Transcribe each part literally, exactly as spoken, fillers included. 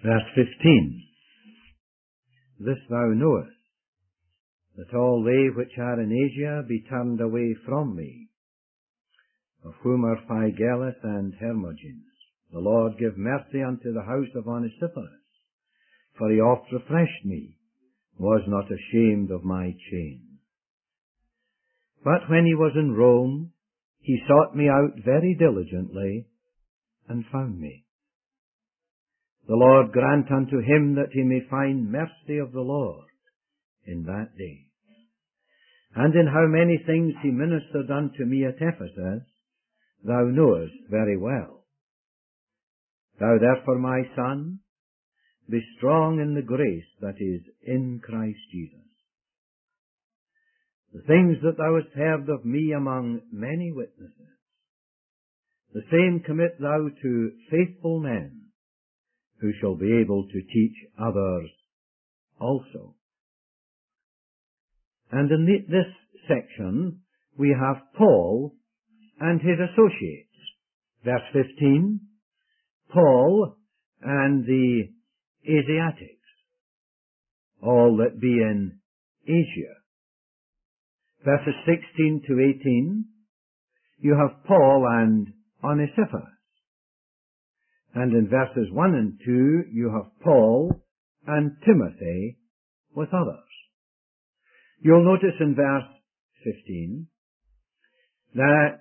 Verse fifteen. This thou knowest, that all they which are in Asia be turned away from me, of whom are Phygellus and Hermogenes. The Lord give mercy unto the house of Onesiphorus, for he oft refreshed me, was not ashamed of my chain. But when he was in Rome, he sought me out very diligently, and found me. The Lord grant unto him that he may find mercy of the Lord in that day. And in how many things he ministered unto me at Ephesus, thou knowest very well. Thou therefore, my son, be strong in the grace that is in Christ Jesus. The things that thou hast heard of me among many witnesses, the same commit thou to faithful men, who shall be able to teach others also. And in the, this section, we have Paul and his associates. Verse fifteen, Paul and the Asiatics, all that be in Asia. Verses sixteen to eighteen, you have Paul and Onesiphorus. And in verses one and two, you have Paul and Timothy with others. You'll notice in verse fifteen that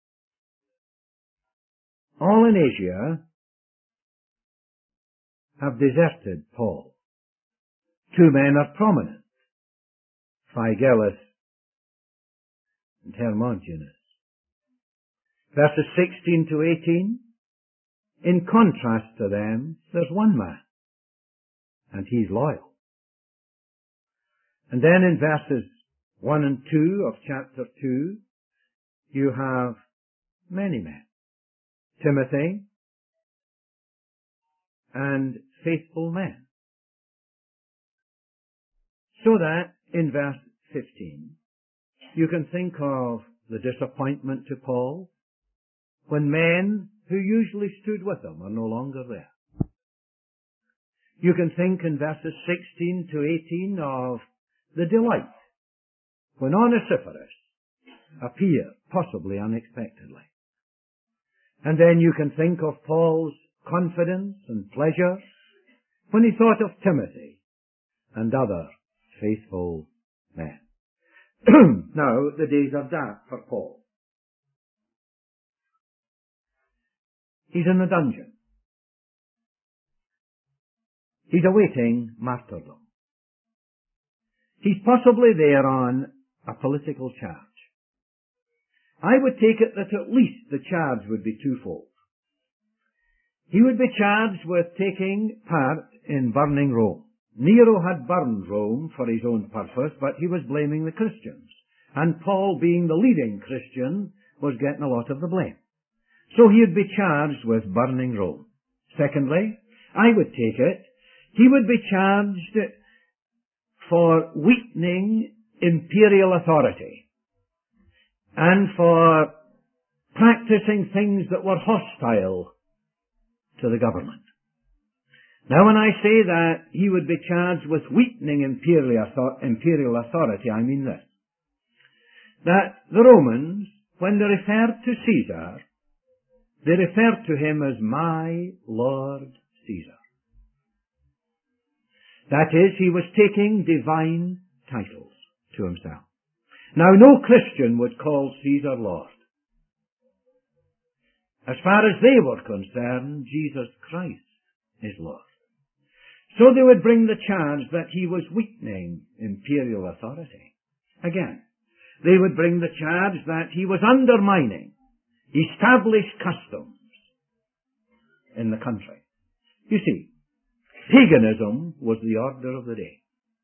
all in Asia have deserted Paul. Two men are prominent, Phygellus and Hermogenes. Verses sixteen to eighteen, in contrast to them, there's one man, and he's loyal. And then in verses one and two of chapter two, you have many men, Timothy and faithful men. So that in verse fifteen, you can think of the disappointment to Paul when men who usually stood with him are no longer there. You can think in verses sixteen to eighteen of the delight when Onesiphorus appeared, possibly unexpectedly. And then you can think of Paul's confidence and pleasure when he thought of Timothy and other faithful men. Now, the days are dark for Paul. He's in the dungeon. He's awaiting martyrdom. He's possibly there on a political charge. I would take it that at least the charge would be twofold. He would be charged with taking part in burning Rome. Nero had burned Rome for his own purpose, but he was blaming the Christians. And Paul, being the leading Christian, was getting a lot of the blame. So he would be charged with burning Rome. Secondly, I would take it, he would be charged for weakening imperial authority and for practicing things that were hostile to the government. Now, when I say that he would be charged with weakening imperial authority, I mean this. That the Romans, when they referred to Caesar, they referred to him as my Lord Caesar. That is, he was taking divine titles to himself. Now, no Christian would call Caesar Lord. As far as they were concerned, Jesus Christ is Lord. So they would bring the charge that he was weakening imperial authority. Again, they would bring the charge that he was undermining established customs in the country. You see, paganism was the order of the day.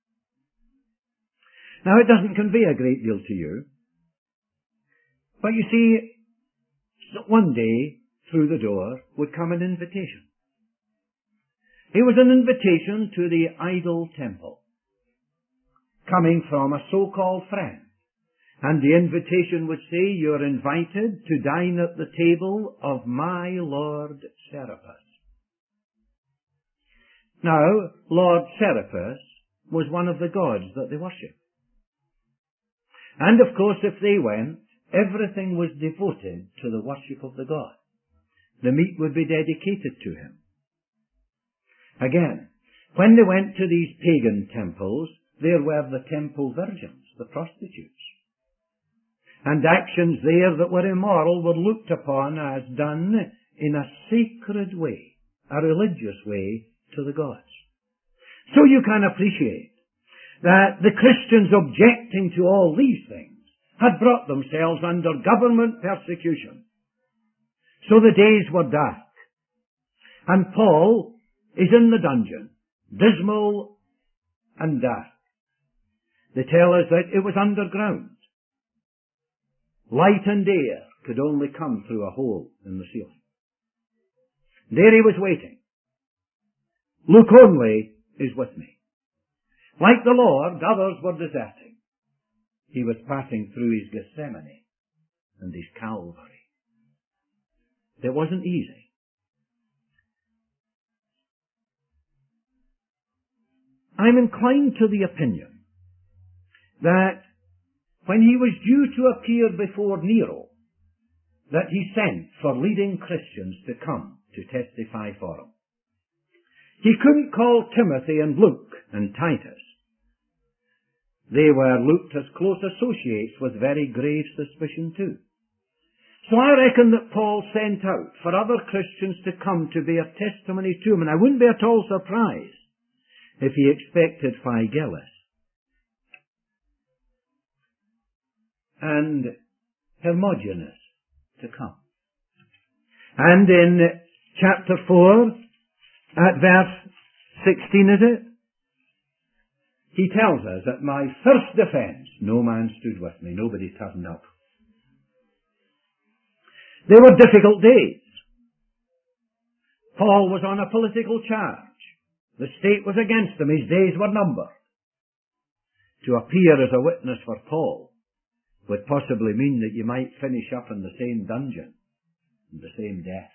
Now, it doesn't convey a great deal to you, but you see, one day through the door would come an invitation. It was an invitation to the idol temple, coming from a so-called friend. And the invitation would say, you're invited to dine at the table of my Lord Serapis. Now, Lord Serapis was one of the gods that they worshipped. And of course, if they went, everything was devoted to the worship of the god. The meat would be dedicated to him. Again, when they went to these pagan temples, there were the temple virgins, the prostitutes. And actions there that were immoral were looked upon as done in a sacred way, a religious way to the gods. So you can appreciate that the Christians objecting to all these things had brought themselves under government persecution. So the days were dark. And Paul is in the dungeon, dismal and dark. They tell us that it was underground. Light and air could only come through a hole in the ceiling. There he was waiting. Luke only is with me. Like the Lord, others were deserting. He was passing through his Gethsemane and his Calvary. It wasn't easy. I'm inclined to the opinion that when he was due to appear before Nero, that he sent for leading Christians to come to testify for him. He couldn't call Timothy and Luke and Titus. They were looked as close associates with very grave suspicion too. So I reckon that Paul sent out for other Christians to come to bear testimony to him, and I wouldn't be at all surprised if he expected Phygellus and Hermogenes to come. And in chapter four, at verse sixteen, is it? He tells us, at my first defence, no man stood with me, nobody turned up. They were difficult days. Paul was on a political charge. The state was against him. His days were numbered. To appear as a witness for Paul would possibly mean that you might finish up in the same dungeon, in the same death.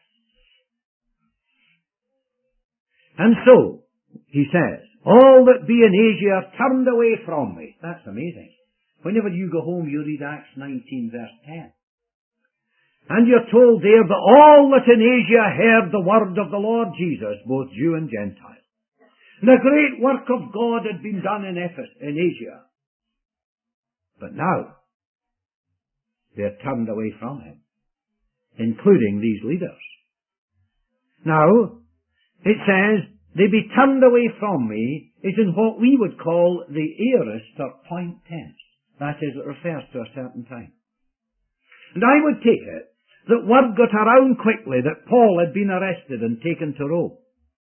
And so, he says, all that be in Asia are turned away from me. That's amazing. Whenever you go home, you read Acts nineteen, verse ten. And you're told there that all that in Asia heard the word of the Lord Jesus, both Jew and Gentile. And the great work of God had been done in Ephesus, in Asia. But now, they're turned away from him, including these leaders. Now, it says, they be turned away from me is in what we would call the aorist or point tense. That is, it refers to a certain time. And I would take it that word got around quickly that Paul had been arrested and taken to Rome.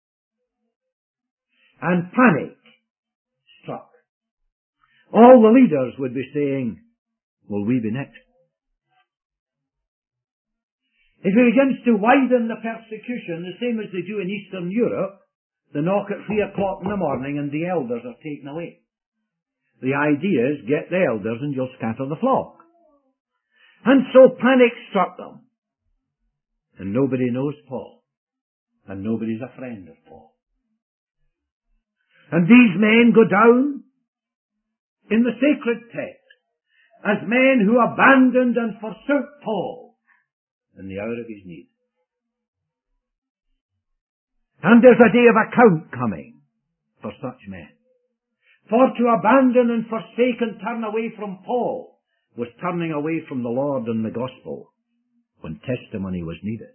And panic struck. All the leaders would be saying, will we be next? If it begins to widen the persecution, the same as they do in Eastern Europe, they knock at three o'clock in the morning and the elders are taken away. The idea is get the elders and you'll scatter the flock. And so panic struck them. And nobody knows Paul. And nobody's a friend of Paul. And these men go down in the sacred text as men who abandoned and forsook Paul in the hour of his need. And there's a day of account coming for such men. For to abandon and forsake and turn away from Paul was turning away from the Lord and the gospel when testimony was needed.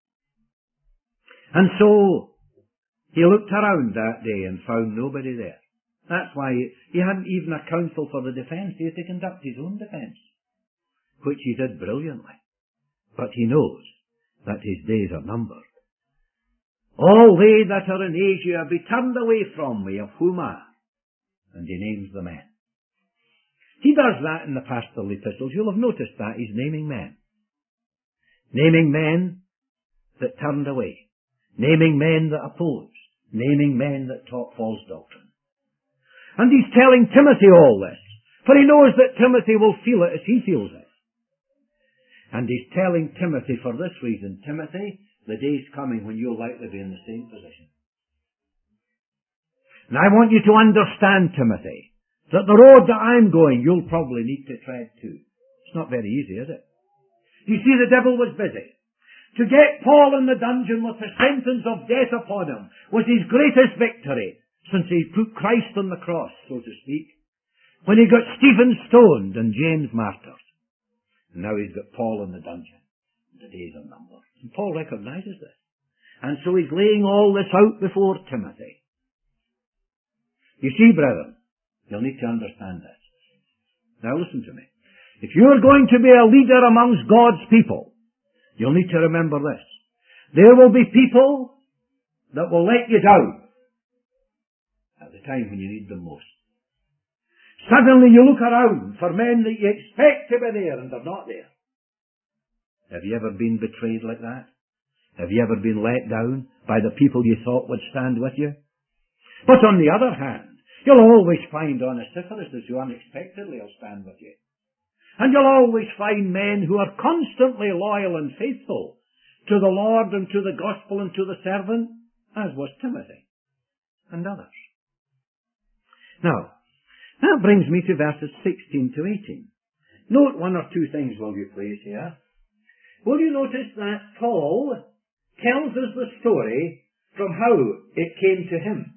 And so he looked around that day and found nobody there. That's why he hadn't even a counsel for the defence. He had to conduct his own defence, which he did brilliantly. But he knows that his days are numbered. All they that are in Asia be turned away from me, of whom are. And he names the men. He does that in the pastoral epistles. You'll have noticed that. He's naming men. Naming men that turned away. Naming men that opposed. Naming men that taught false doctrine. And he's telling Timothy all this. For he knows that Timothy will feel it as he feels it. And he's telling Timothy for this reason, Timothy, the day's coming when you'll likely be in the same position. And I want you to understand, Timothy, that the road that I'm going, you'll probably need to tread too. It's not very easy, is it? You see, the devil was busy. To get Paul in the dungeon with the sentence of death upon him was his greatest victory since he put Christ on the cross, so to speak. When he got Stephen stoned and James martyred. And now he's got Paul in the dungeon. The days are numbered. And Paul recognizes this. And so he's laying all this out before Timothy. You see, brethren, you'll need to understand this. Now listen to me. If you're going to be a leader amongst God's people, you'll need to remember this. There will be people that will let you down at the time when you need them most. Suddenly you look around for men that you expect to be there and they're not there. Have you ever been betrayed like that? Have you ever been let down by the people you thought would stand with you? But on the other hand, you'll always find Onesiphorus who unexpectedly will stand with you. And you'll always find men who are constantly loyal and faithful to the Lord and to the gospel and to the servant, as was Timothy and others. Now, that brings me to verses sixteen to eighteen. Note one or two things, will you please, here. Will you notice that Paul tells us the story from how it came to him?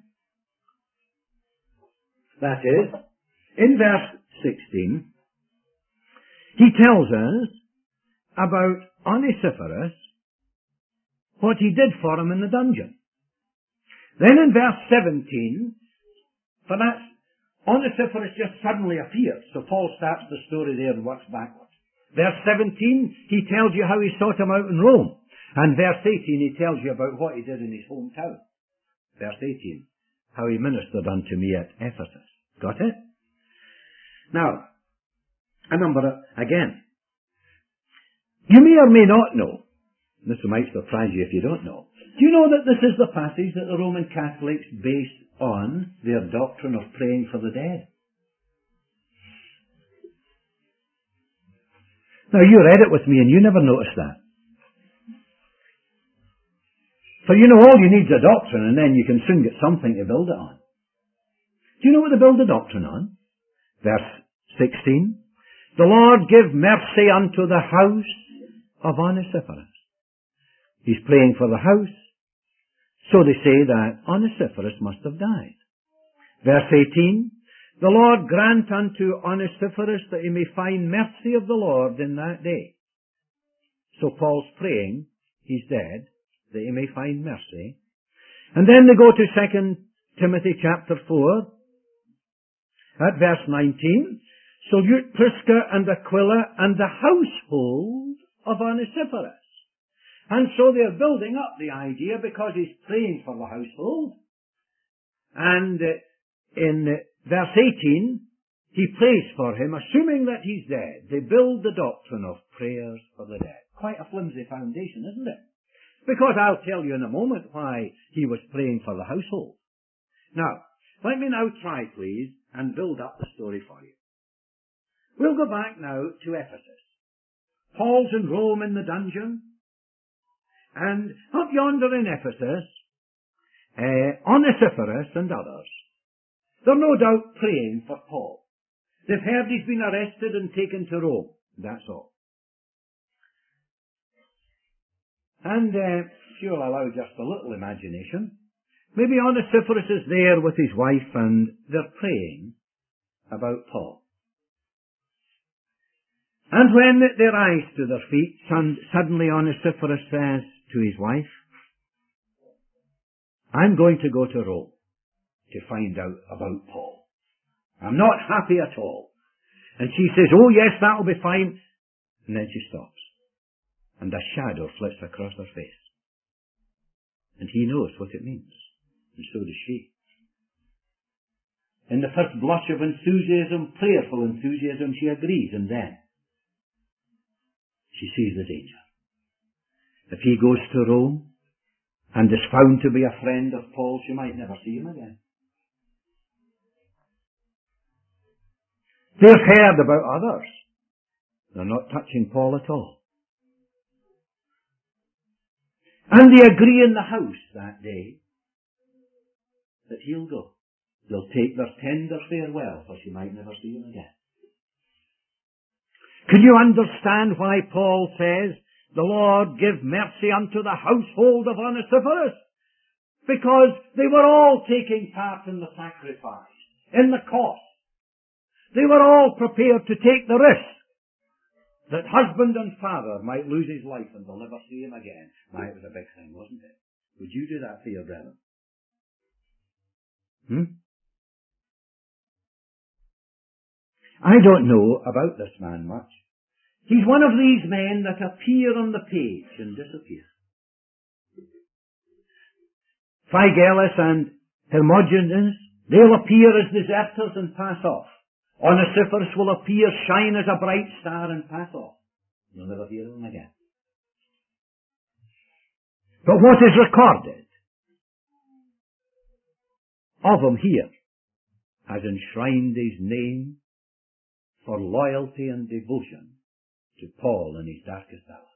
That is, in verse sixteen, he tells us about Onesiphorus, what he did for him in the dungeon. Then in verse seventeen, for that, Onesiphorus just suddenly appears, so Paul starts the story there and works backwards. Verse seventeen, he tells you how he sought him out in Rome. And verse eighteen, he tells you about what he did in his hometown. Verse eighteen, how he ministered unto me at Ephesus. Got it? Now, a number of, again. You may or may not know, this might surprise you if you don't know, do you know that this is the passage that the Roman Catholics base on their doctrine of praying for the dead? Now, you read it with me and you never noticed that. For you know, all you need is a doctrine and then you can soon get something to build it on. Do you know what they build the doctrine on? Verse sixteen. The Lord give mercy unto the house of Onesiphorus. He's praying for the house. So they say that Onesiphorus must have died. Verse eighteen. The Lord grant unto Onesiphorus that he may find mercy of the Lord in that day. So Paul's praying, he's dead, that he may find mercy. And then they go to Second Timothy chapter four, at verse nineteen. Salute Prisca and Aquila and the household of Onesiphorus. And so they're building up the idea because he's praying for the household. And in verse eighteen, he prays for him, assuming that he's dead. They build the doctrine of prayers for the dead. Quite a flimsy foundation, isn't it? Because I'll tell you in a moment why he was praying for the household. Now, let me now try, please, and build up the story for you. We'll go back now to Ephesus. Paul's in Rome in the dungeon. And up yonder in Ephesus, uh, Onesiphorus and others, they're no doubt praying for Paul. They've heard he's been arrested and taken to Rome. That's all. And uh, if you'll allow just a little imagination, maybe Onesiphorus is there with his wife and they're praying about Paul. And when they rise to their feet, suddenly Onesiphorus says to his wife, I'm going to go to Rome to find out about Paul. I'm not happy at all. And she says, oh yes, that'll be fine. And then she stops. And a shadow flits across her face. And he knows what it means. And so does she. In the first blush of enthusiasm, prayerful enthusiasm, she agrees, and then she sees the danger. If he goes to Rome and is found to be a friend of Paul, she might never see him again. They've heard about others. They're not touching Paul at all. And they agree in the house that day that he'll go. They'll take their tender farewell, for she might never see them again. Can you understand why Paul says, the Lord give mercy unto the household of Onesiphorus? Because they were all taking part in the sacrifice, in the cost. They were all prepared to take the risk that husband and father might lose his life and they'll never see him again. Why, it was a big thing, wasn't it? Would you do that for your brethren? Hmm? I don't know about this man much. He's one of these men that appear on the page and disappear. Phygellus and Hermogenes, they'll appear as deserters and pass off. Onesiphorus will appear, shine as a bright star and pass off. You'll never hear of him again. But what is recorded of him here has enshrined his name for loyalty and devotion to Paul in his darkest hour.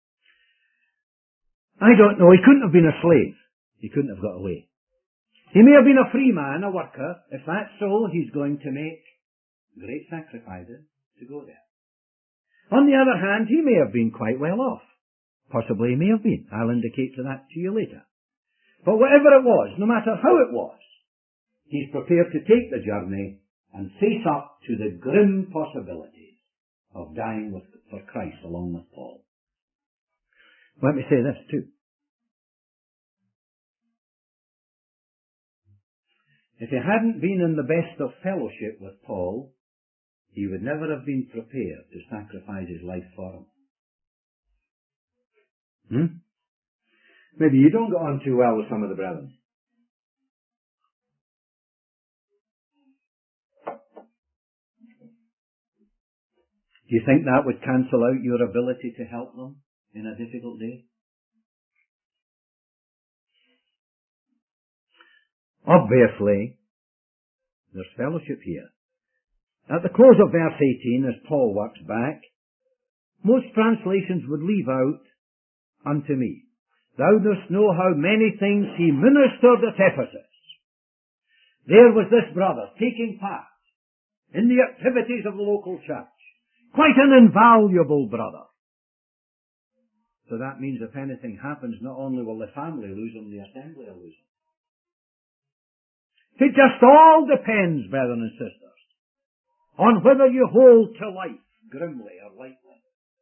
I don't know, he couldn't have been a slave. He couldn't have got away. He may have been a free man, a worker. If that's so, he's going to make great sacrifices to go there. On the other hand, he may have been quite well off. Possibly he may have been. I'll indicate to that to you later. But whatever it was, no matter how it was, he's prepared to take the journey and face up to the grim possibilities of dying with, for Christ along with Paul. Let me say this too. If he hadn't been in the best of fellowship with Paul, he would never have been prepared to sacrifice his life for him. Hmm? Maybe you don't get on too well with some of the brethren. Do you think that would cancel out your ability to help them in a difficult day? Obviously, there's fellowship here. At the close of verse eighteen, as Paul works back, most translations would leave out, unto me. Thou dost know how many things he ministered at Ephesus. There was this brother taking part in the activities of the local church. Quite an invaluable brother. So that means if anything happens, not only will the family lose him, the assembly will lose him. It just all depends, brethren and sisters, on whether you hold to life grimly or lightly.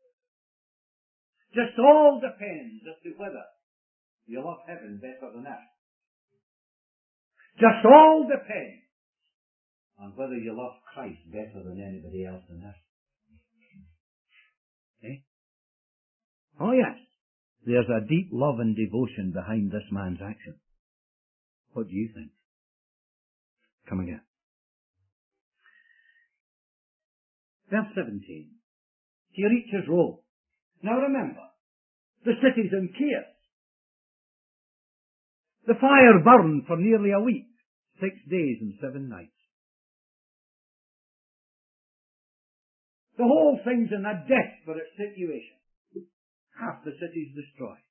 Just all depends as to whether you love heaven better than earth. Just all depends on whether you love Christ better than anybody else on earth. Okay? Oh yes, there's a deep love and devotion behind this man's action. What do you think? Come again. Verse seventeen. He reaches Rome. Now remember, the city's in chaos. The fire burned for nearly a week, six days and seven nights. The whole thing's in a desperate situation. Half the city's destroyed.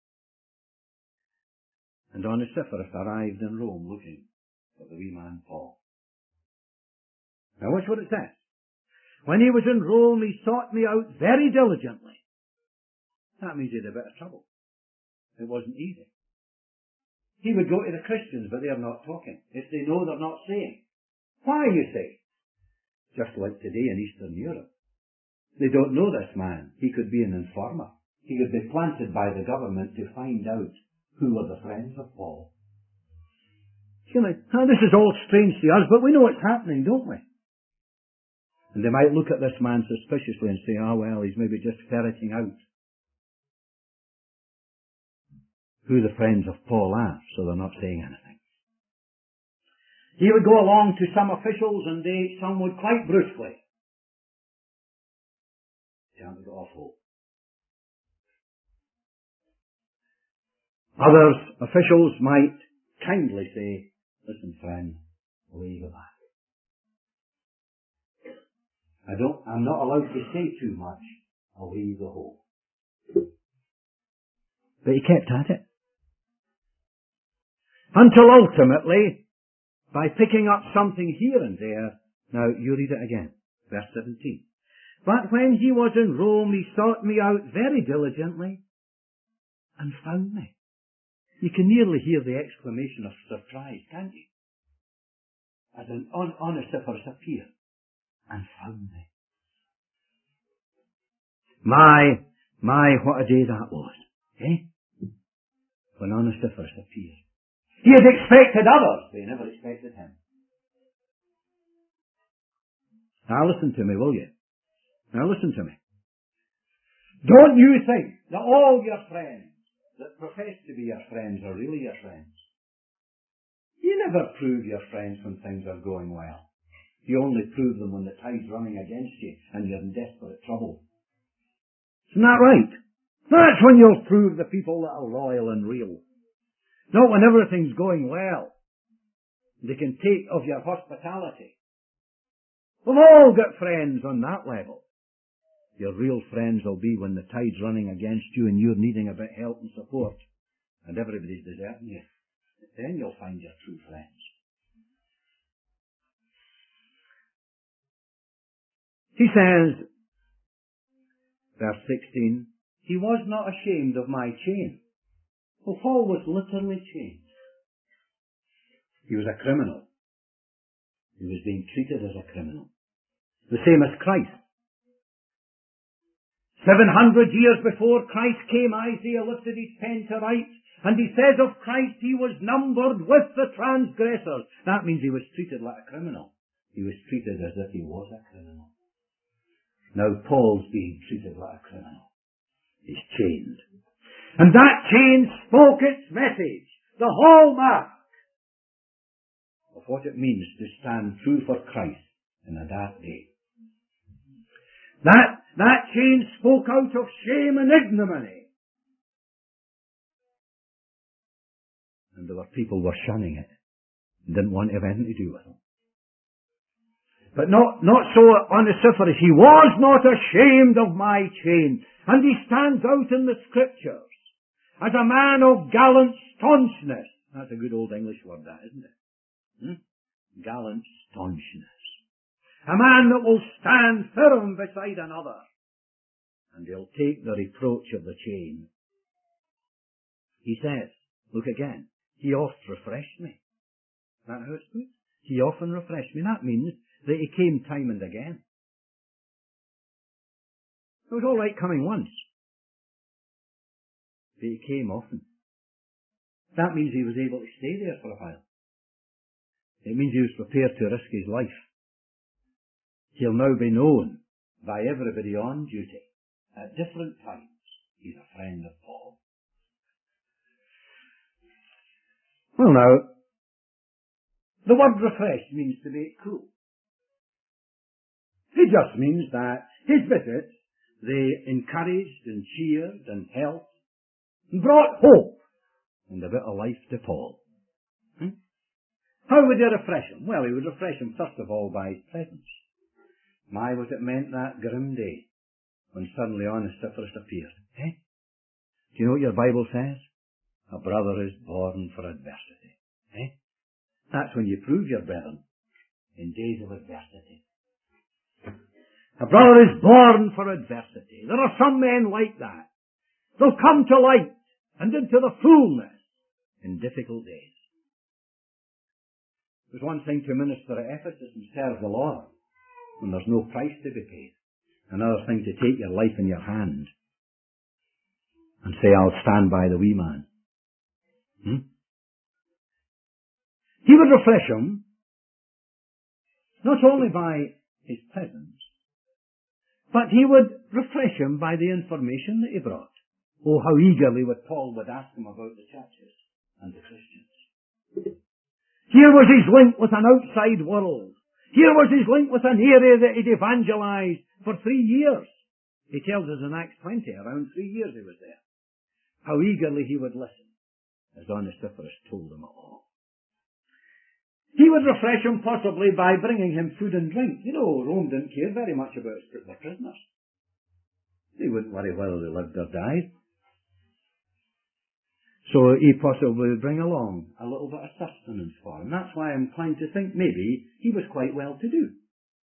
And Onesiphorus arrived in Rome looking for the wee man Paul. Now watch what it says. When he was in Rome, he sought me out very diligently. That means he had a bit of trouble. It wasn't easy. He would go to the Christians, but they're not talking. If they know, they're not saying. Why, you say? Just like today in Eastern Europe. They don't know this man. He could be an informer. He could be planted by the government to find out who were the friends of Paul. You know, oh, this is all strange to us, but we know what's happening, don't we? And they might look at this man suspiciously and say, oh well, he's maybe just ferreting out who the friends of Paul are, so they're not saying anything. He would go along to some officials, and they, some would quite brusquely tell him to go off home. Others, officials, might kindly say, listen friend, away you go back. I don't, I'm not allowed to say too much, away you go home. But he kept at it. Until ultimately, by picking up something here and there. Now, you read it again. Verse seventeen. But when he was in Rome, he sought me out very diligently and found me. You can nearly hear the exclamation of surprise, can't you? As an on- Onesiphorus appeared and found me. My, my, what a day that was, eh? When Onesiphorus appeared. He had expected others, they never expected him. Now listen to me, will you? Now listen to me. Don't you think that all your friends that profess to be your friends are really your friends? You never prove your friends when things are going well. You only prove them when the tide's running against you and you're in desperate trouble. Isn't that right? That's when you'll prove the people that are loyal and real. Not when everything's going well. They can take of your hospitality. We've all got friends on that level. Your real friends will be when the tide's running against you and you're needing a bit of help and support and everybody's deserting you. Then you'll find your true friends. He says, verse sixteen, he was not ashamed of my chain. Well, Paul was literally chained. He was a criminal. He was being treated as a criminal. The same as Christ. Seven hundred years before Christ came, Isaiah lifted his pen to write, and he says of Christ, he was numbered with the transgressors. That means he was treated like a criminal. He was treated as if he was a criminal. Now Paul's being treated like a criminal. He's chained. And that chain spoke its message, the hallmark of what it means to stand true for Christ in a dark day. That, that chain spoke out of shame and ignominy. And there were people who were shunning it, didn't want to have anything to do with it. But not, not so Onesiphorus. He was not ashamed of my chain. And he stands out in the scriptures as a man of gallant staunchness. That's a good old English word, that, isn't it? Hmm? Gallant staunchness. A man that will stand firm beside another. And he'll take the reproach of the chain. He says, look again, he oft refreshed me. Is that how it's put? He often refreshed me. That means that he came time and again. It was all right coming once. But he came often. That means he was able to stay there for a while. It means he was prepared to risk his life. He'll now be known by everybody on duty. At different times, he's a friend of Paul. Well now, the word refreshed means to make cool. It just means that his visits, they encouraged and cheered and helped and brought hope and a bit of life to Paul. Hmm? How would he refresh him? Well, he would refresh him first of all by his presence. My, was it meant that grim day when suddenly Onesiphorus appeared. Eh? Do you know what your Bible says? A brother is born for adversity. Eh? That's when you prove your brethren in days of adversity. A brother is born for adversity. There are some men like that. They'll come to light and into the fullness in difficult days. It was one thing to minister at Ephesus and serve the Lord when there's no price to be paid. Another thing to take your life in your hand and say, I'll stand by the wee man. Hmm? He would refresh him not only by his presence, but he would refresh him by the information that he brought. Oh, how eagerly would Paul would ask him about the churches and the Christians. Here was his link with an outside world. Here was his link with an area that he'd evangelized for three years. He tells us in Acts twenty, around three years he was there. How eagerly he would listen, as Onesiphorus told him all. He would refresh him possibly by bringing him food and drink. You know, Rome didn't care very much about their prisoners. They wouldn't worry whether they lived or died. So he possibly would bring along a little bit of sustenance for him. That's why I'm inclined to think maybe he was quite well to do.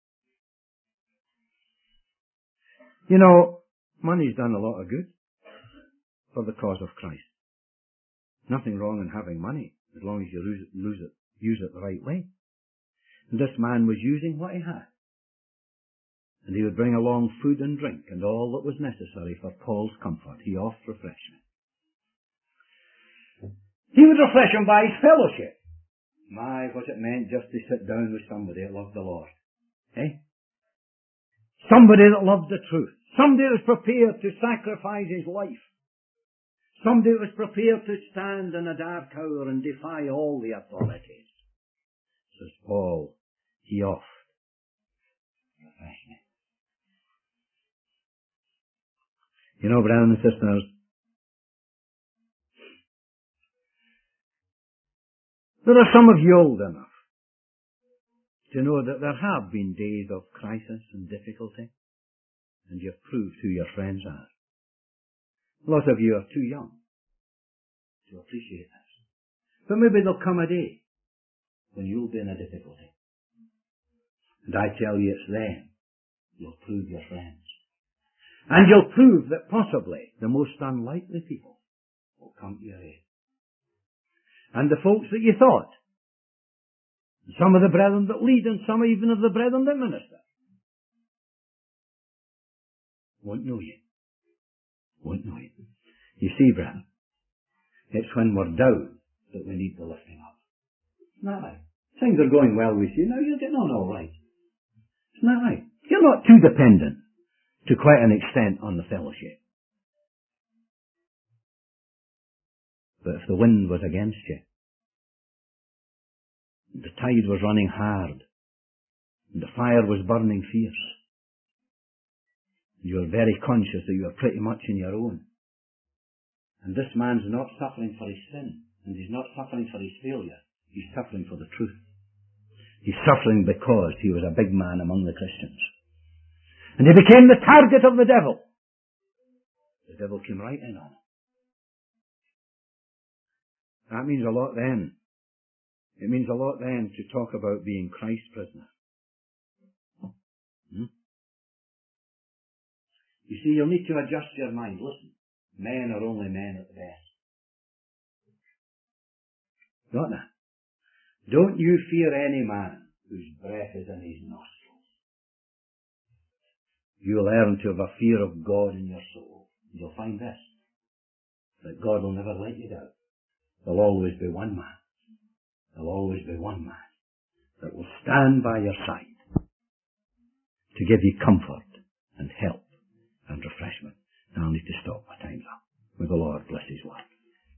You know, money's done a lot of good for the cause of Christ. Nothing wrong in having money, as long as you lose it, lose it, use it the right way. And this man was using what he had. And he would bring along food and drink and all that was necessary for Paul's comfort. He offered refreshment. He would refresh him by his fellowship. My, what it meant just to sit down with somebody that loved the Lord. Eh? Somebody that loved the truth. Somebody that was prepared to sacrifice his life. Somebody that was prepared to stand in a dark hour and defy all the authorities. Says Paul, he offered refreshment. You know, brothers and sisters, there are some of you old enough to know that there have been days of crisis and difficulty, and you've proved who your friends are. A lot of you are too young to appreciate this. But maybe there'll come a day when you'll be in a difficulty. And I tell you, it's then you'll prove your friends. And you'll prove that possibly the most unlikely people will come to your aid. And the folks that you thought, some of the brethren that lead and some even of the brethren that minister, won't know you. Won't know you. You see, brethren, it's when we're down that we need the lifting up. Isn't that right? Things are going well with you. Now you're getting on all right. Isn't that right? You're not too dependent to quite an extent on the fellowship. But if the wind was against you, the tide was running hard, and the fire was burning fierce, you were very conscious that you were pretty much in your own. And this man's not suffering for his sin, and he's not suffering for his failure. He's suffering for the truth. He's suffering because he was a big man among the Christians. And he became the target of the devil. The devil came right in on him. That means a lot then. It means a lot then to talk about being Christ's prisoner. Hmm? You see, you'll need to adjust your mind. Listen, men are only men at the best. Don't they? Don't you fear any man whose breath is in his nostrils. You'll learn to have a fear of God in your soul. You'll find this, that God will never let you down. There'll always be one man. There'll always be one man that will stand by your side to give you comfort and help and refreshment. Now I need to stop. My time's up.